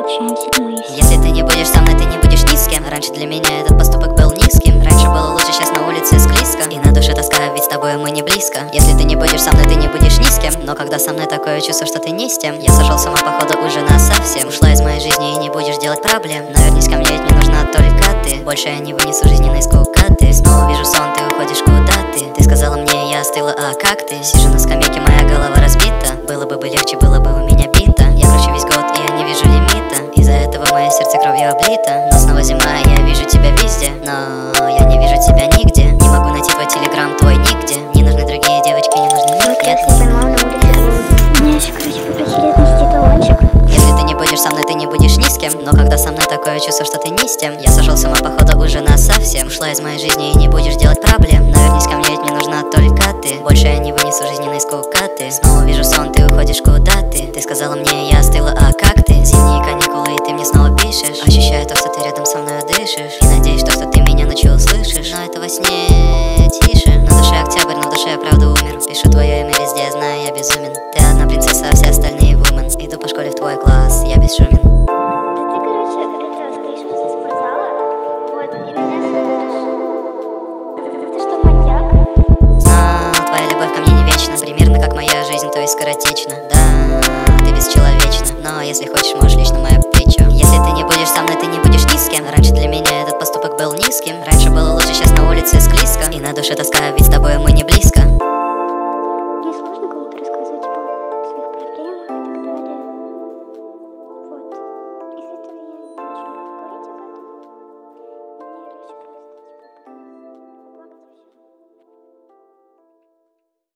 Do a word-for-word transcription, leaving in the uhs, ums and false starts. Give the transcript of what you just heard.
встречаемся, мы есть. Если ты не будешь со мной, ты не будешь ни с кем. Раньше для меня этот поступок был низким. Раньше было лучше, сейчас на улице склизко. И на душе тоска, ведь с тобой мы не близко. Если ты не будешь со мной, ты не будешь ни с кем. Но когда со мной такое чувство, что ты не с тем, я сошел с ума, походу, уже насовсем. Ушла из моей жизни и не будешь делать проблем. Но вернись ко мне, ведь мне нужна только ты. Больше я не вынесу жизненной скукоты. Снова вижу сон, ты уходишь куда ты. Ты сказала мне, я остыла, а как ты? Сижу на скамейке, моя голова разбита. Было бы бы легче, было бы у меня бита. Я кручу весь год, и я не вижу лимита. Из-за этого мое сердце кровью облито. Но снова зима, я вижу тебя везде. Но я не вижу тебя нигде. Не могу найти твой телеграм, твой нигде. Не нужны другие девочки, не нужны Вот нет. раз я поймал на улице холод. Меня еще, короче, попросили отнести талончик. Если ты не будешь со мной, ты не будешь ни с кем. Но когда со мной такое чувство, что ты не с тем, я сошел с ума, походу, уже насовсем. Ушла из моей жизни и не будешь делать проблем. Но вернись ко мне, ведь мне нужна только ты. Больше я не вынесу жизненной скукоты. Снова вижу сон, ты уходишь куда ты. Ты сказала мне, я остыла, а как ты? Зимние каникулы, и ты мне снова пишешь. Ощущаю то, что ты рядом со мной дышишь. И надеюсь, то, что ты меня ночью услышишь. Но это во сне тише. На душе октябрь, но в душе я правда умер. Пишу твое имя везде, знаю, я безумен. Ты одна принцесса, а все остальные вумен. Иду по школе в твой класс, я бесшумен. Да ты, короче, это, стоишь возле спортзала, вот, и меня слышишь. Ты что, маньяк? Знал, твоя любовь ко мне не вечна. Примерно как моя жизнь, то есть скоротечна. Да, ты бесчеловечна. Но если хочешь, можешь лично мое плечо. Если ты не будешь со мной, ты не будешь ни с кем. Раньше для меня этот поступок был низким. Раньше было лучше, сейчас на улице склизко. И на душе тоска, ведь с тобой мы не близко. Мне сложно кому-то рассказать.